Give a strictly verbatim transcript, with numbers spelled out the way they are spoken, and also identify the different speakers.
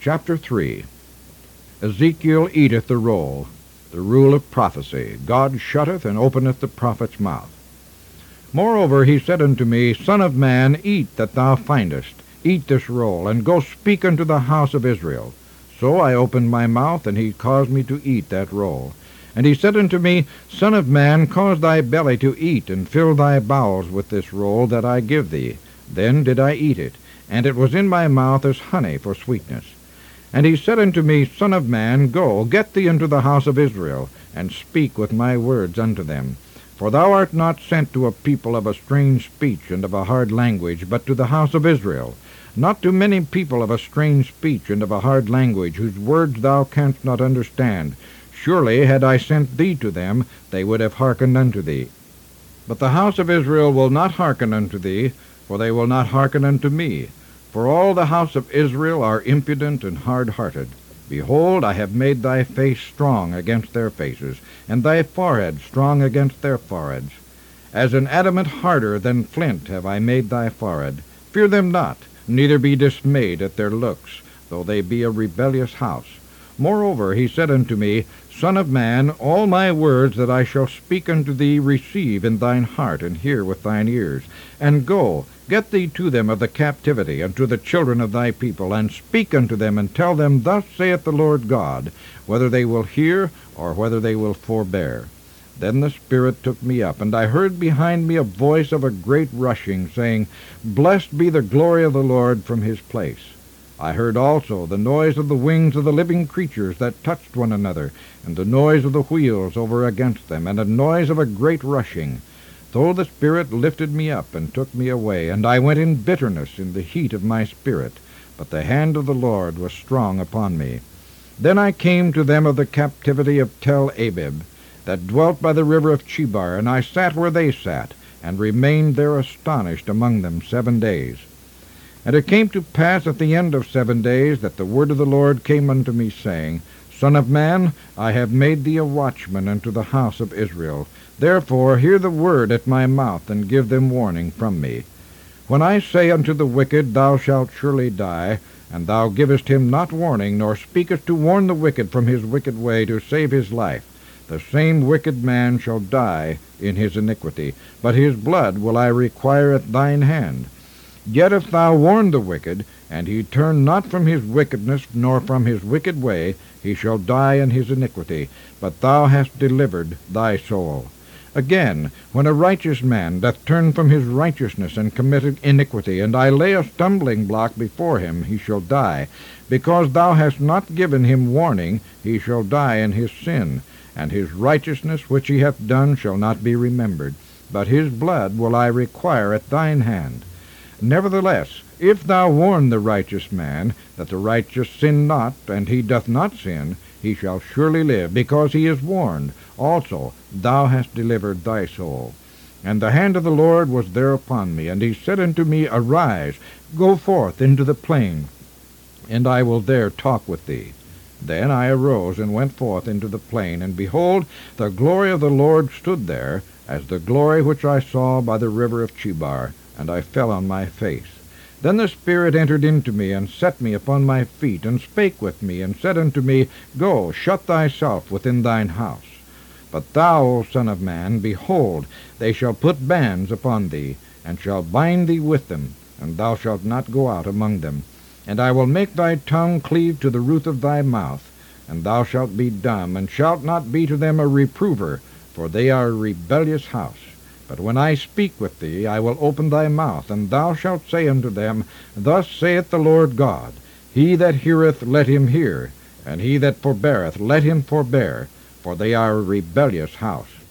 Speaker 1: Chapter three. Ezekiel eateth the roll, the rule of prophecy. God shutteth and openeth the prophet's mouth. Moreover he said unto me, Son of man, eat that thou findest, eat this roll, and go speak unto the house of Israel. So I opened my mouth, and he caused me to eat that roll. And he said unto me, Son of man, cause thy belly to eat, and fill thy bowels with this roll that I give thee. Then did I eat it, and it was in my mouth as honey for sweetness. And he said unto me, Son of man, go, get thee into the house of Israel, and speak with my words unto them. For thou art not sent to a people of a strange speech and of a hard language, but to the house of Israel. Not to many people of a strange speech and of a hard language, whose words thou canst not understand. Surely, had I sent thee to them, they would have hearkened unto thee. But the house of Israel will not hearken unto thee, for they will not hearken unto me. For all the house of Israel are impudent and hard-hearted. Behold, I have made thy face strong against their faces, and thy forehead strong against their foreheads. As an adamant harder than flint have I made thy forehead. Fear them not, neither be dismayed at their looks, though they be a rebellious house. Moreover he said unto me, Son of man, all my words that I shall speak unto thee receive in thine heart, and hear with thine ears. And go, get thee to them of the captivity, and to the children of thy people, and speak unto them, and tell them, Thus saith the Lord God, whether they will hear, or whether they will forbear. Then the Spirit took me up, and I heard behind me a voice of a great rushing, saying, Blessed be the glory of the Lord from his place. I heard also the noise of the wings of the living creatures that touched one another, and the noise of the wheels over against them, and a noise of a great rushing. So the Spirit lifted me up, and took me away, and I went in bitterness in the heat of my spirit. But the hand of the Lord was strong upon me. Then I came to them of the captivity of Tel Abib, that dwelt by the river of Chebar, and I sat where they sat, and remained there astonished among them seven days. And it came to pass at the end of seven days that the word of the Lord came unto me, saying, Son of man, I have made thee a watchman unto the house of Israel. Therefore hear the word at my mouth, and give them warning from me. When I say unto the wicked, Thou shalt surely die, and thou givest him not warning, nor speakest to warn the wicked from his wicked way, to save his life, the same wicked man shall die in his iniquity, but his blood will I require at thine hand. Yet if thou warn the wicked, and he turn not from his wickedness, nor from his wicked way, he shall die in his iniquity, but thou hast delivered thy soul. Again, when a righteous man doth turn from his righteousness and commit iniquity, and I lay a stumbling block before him, he shall die. Because thou hast not given him warning, he shall die in his sin, and his righteousness which he hath done shall not be remembered, but his blood will I require at thine hand. Nevertheless, if thou warn the righteous man, that the righteous sin not, and he doth not sin, he shall surely live, because he is warned. Also thou hast delivered thy soul. And the hand of the Lord was there upon me, and he said unto me, Arise, go forth into the plain, and I will there talk with thee. Then I arose and went forth into the plain, and behold, the glory of the Lord stood there, as the glory which I saw by the river of Chebar, and I fell on my face. Then the Spirit entered into me, and set me upon my feet, and spake with me, and said unto me, Go, shut thyself within thine house. But thou, O son of man, behold, they shall put bands upon thee, and shall bind thee with them, and thou shalt not go out among them. And I will make thy tongue cleave to the roof of thy mouth, and thou shalt be dumb, and shalt not be to them a reprover, for they are a rebellious house. But when I speak with thee, I will open thy mouth, and thou shalt say unto them, Thus saith the Lord God, He that heareth, let him hear, and he that forbeareth, let him forbear, for they are a rebellious house.